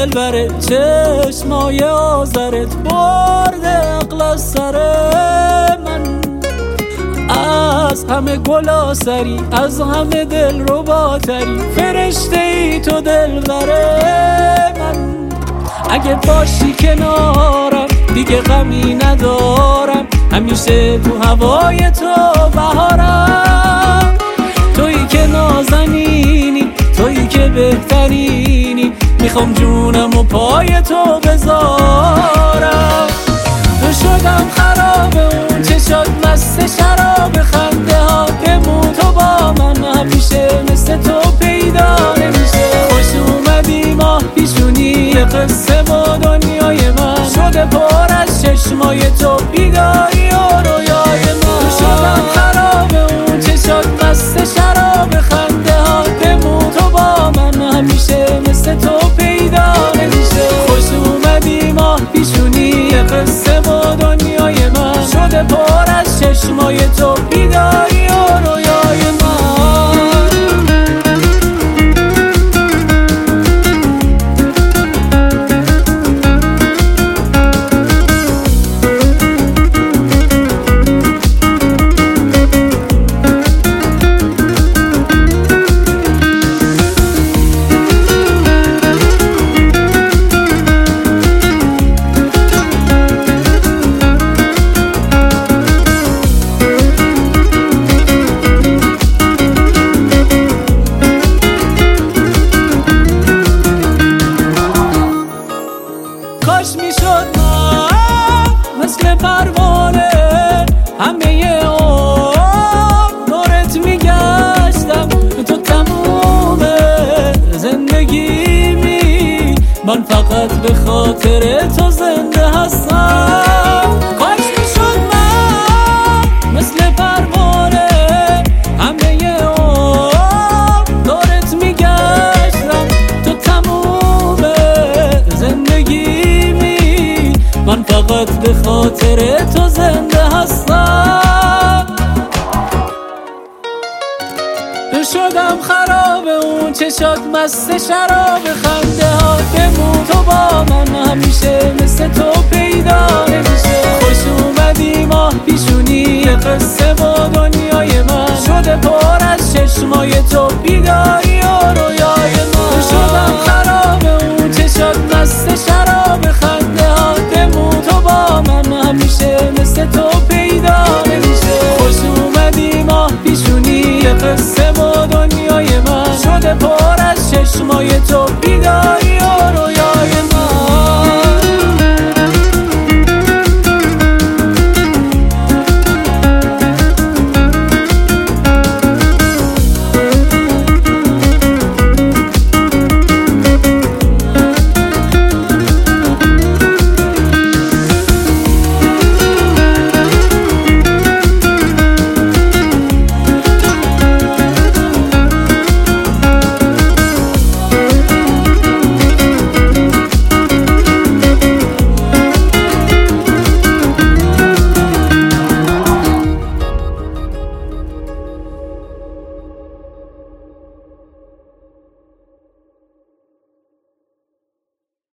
دلبره، چشمای آذرت برده عقل از سر من. از همه گلاسری، از همه دل رباتری، فرشته ای تو دلبره من. اگه باشی کنارم دیگه غمی ندارم، همیشه تو هوای تو بهارم. تویی که نازنینی، تویی که بهترینی، میخوام جونم و پای تو بذارم. تو شدم خراب اون چشات مست شراب، خنده ها بمون تو با من، همیشه مثل تو پیدا نمیشه. خوش اومدی ماه پیشونی قصه و دنیای من، شده پر از چشمای تو بیداری و رویای من. تو شدم خراب اون چشات مست شراب، خنده ها بمون تو با من، همیشه مثل تو پیدا نمیشه. خوش اومدی ماه پیشونی قصه و دنیای من، شده پر از چشمای تو بیداری و رویای من. کاش میشد من مثل پروانه، همه عمر دورت میگشتم، تو تموم زندگیمی، من فقط به خاطر تو زنده هستم. کاش میشد من مثل پروانه، همه عمر دورت میگشتم، تو تموم زندگی، من فقط به خاطر تو زنده هستم. شدم خراب اون چشات مست شراب، خنده ها بمون تو با من، همیشه مثل تو پیدا نمیشه.